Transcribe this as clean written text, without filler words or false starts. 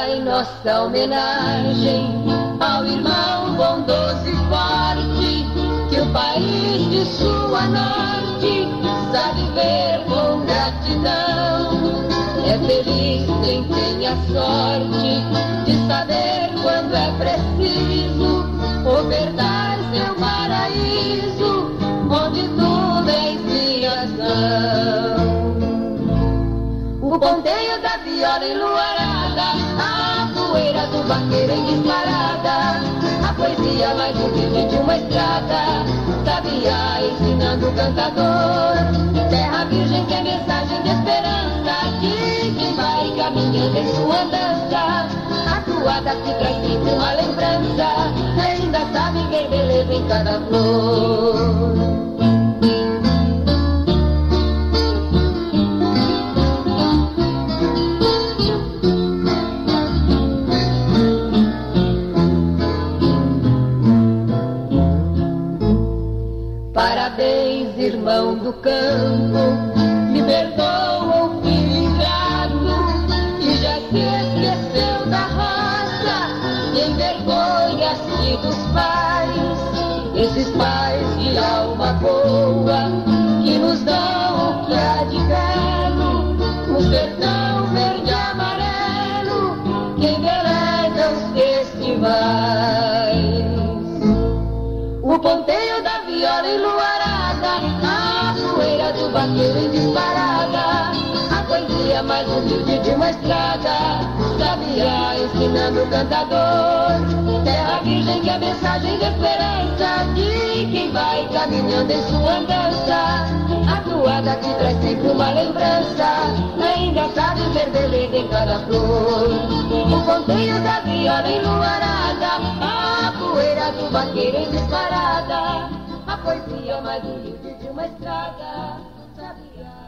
vai nossa homenagem ao irmão bondoso e forte, que o país de sul a norte sabe ver com gratidão. É feliz quem tem a sorte de saber quando é preciso ofertar seu paraíso, onde tudo é expiação. O ponteio da viola enluarada, a poeira do vaqueiro em disparada, a poesia mais humilde de uma estrada, sabia ensinando o cantador. Terra virgem que é mensagem de esperança, de quem vai caminhando em sua andança. A toada que traz sempre uma lembrança, ainda sabe ver beleza em cada flor. Parabéns, irmão do campo, me perdoa o filho ingrato, que já se esqueceu da raça, e envergonha-se dos pais, esses pais de alma boa, que nos dão o que há de belo, o sertão verde e amarelo, que embeleza os festivais. O ponteio da viola enluarada, a poeira do vaqueiro em disparada, a poesia mais humilde de uma estrada, sabia ensinando o cantador. Terra virgem que é mensagem de esperança, de quem vai caminhando em sua andança. A toada que traz sempre uma lembrança, ainda sabe ver beleza em cada flor. O ponteio da viola enluarada, a poeira do vaqueiro em disparada, a poesia mais humilde de uma estrada, sabia.